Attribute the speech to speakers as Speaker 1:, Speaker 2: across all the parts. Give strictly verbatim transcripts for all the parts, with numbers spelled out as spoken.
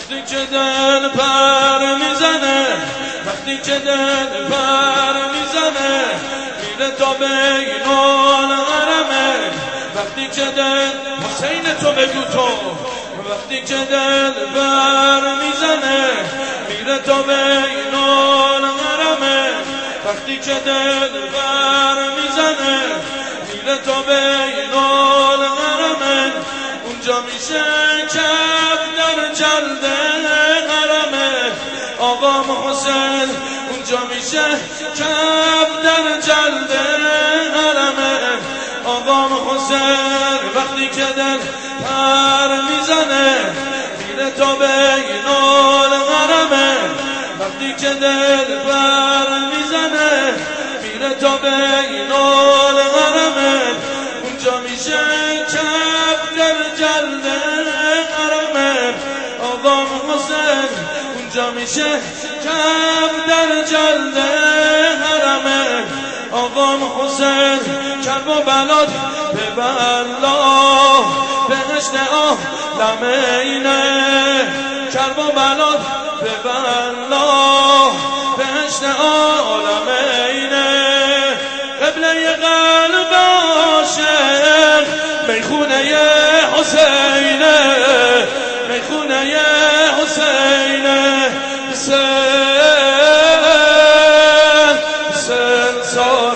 Speaker 1: وقتی که دل پر میزنه وقتی که دل پر میزنه میره تا بین الحرمه وقتی که دل حسین تو بگو تو وقتی که دل پر میزنه میره تا بین الحرمه وقتی که دل پر میزنه میره تا بین الحرمه اونجا میشه کف در جلد حرمه آقا حسین اونجا میشه کف در جلد حرمه آقا حسین وقتی که دل پر میزنه میره تا بین الحرمه وقتی که دل پر میزنه میره تا بین الحرمه اونجا میشه کف در جلد حرمه آقا حسین اونجا میشه کف در جلد حرمه آقا حسین کرب و بلاد به بلا بهشت عالمینه کرب و بلاد به بلا بهشت عالمینه قبله قلب عاشق میخونه حسینه میخونه حسینه حسین حسین سار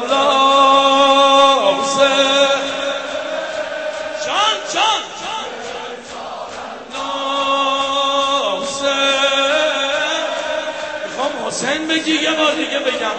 Speaker 1: الله حسین جان جان الله حسین میخوام حسین بگی یه بار دیگه بگم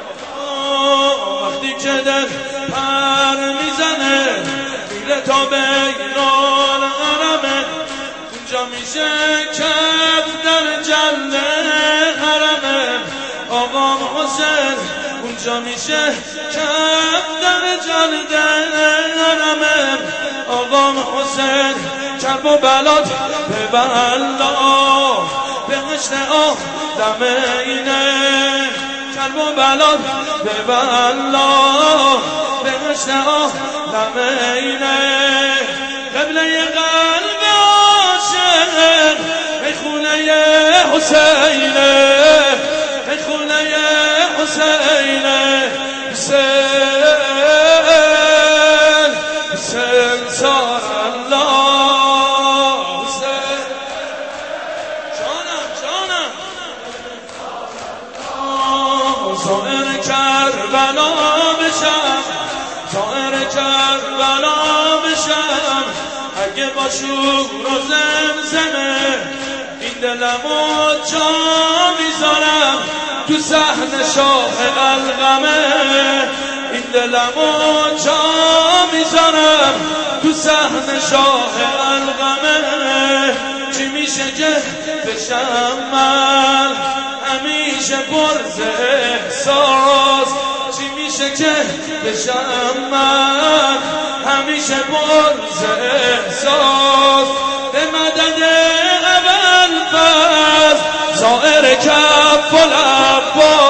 Speaker 1: وقتی که دل پر میزنه میره تا بین الحرمه اونجا میشه کف در جلد حرمه آقا حسین اونجا میشه کف در جلد حرمه آقا حسین کرب و بلاد به بلا بهشت عالمینه کرب و بلاد به بلا بهشت عالمینه قبله قلب عاشق میخونه حسینه میخونه حسینه حسین حسین سار الله حسین جانم جانم زائر کربلا بشم زائر کربلا بشم اگه با شور و زمزمه این دلمو جا میذارم تو صحن شاه القمه این دلمو جا میذارم تو صحن شاه القمه چی میشه که بشم من همیشه پرز احساس چی میشه که بشم من همیشه پرز احساس به مدد اول فصل زائر کف و لباس